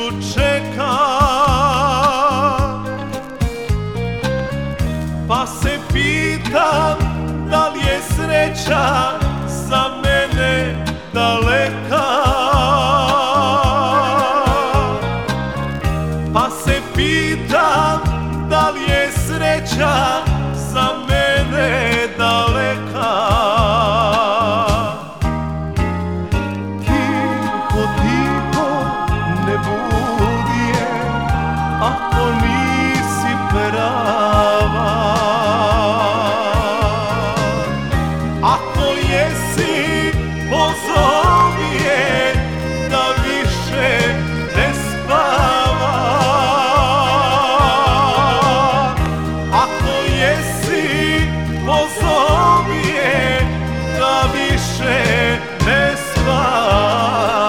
čeka, pa se pitam da li je sreća za mene daleka. Pa se pitam da li je sreća za mene daleka. Tiho, tiho, ne budi je ako nisi prava. Ako jesi, pozovi je da više ne spava. Ako jesi, pozovi je da više ne spava.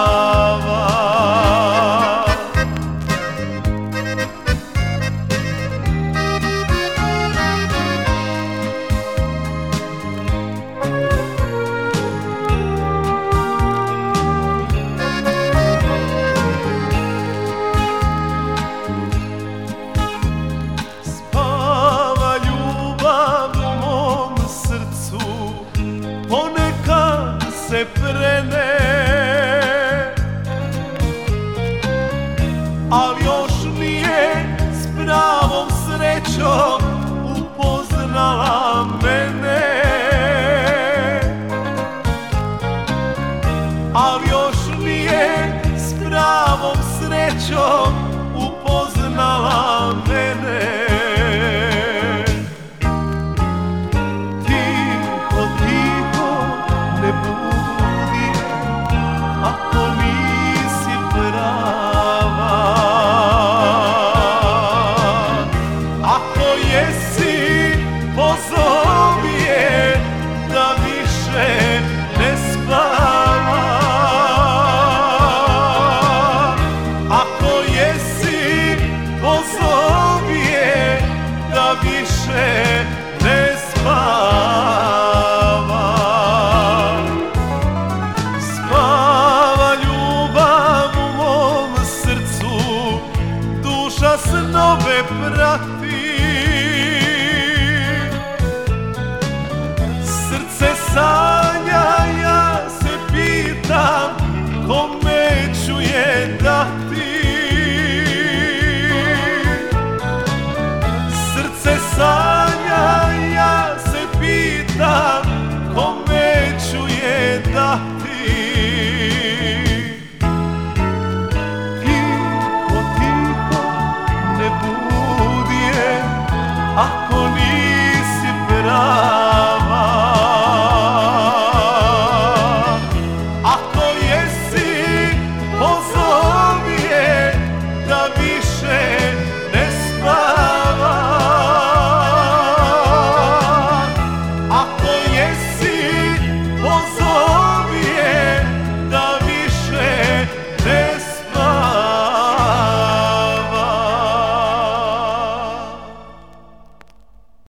Ponekad se prene, ali još nije s pravom srećom upoznala mene. Ali još nije s pravom srećom upoznala mene. Ako nisi prava, ako jesi, pozovi je da više ne spava. Ako jesi, pozovi je da više ne spava. Duša snove prati, srce sanja, ja se pitam kome ću je dati. Srce sanja, ja se pitam kome ću je dati. Ako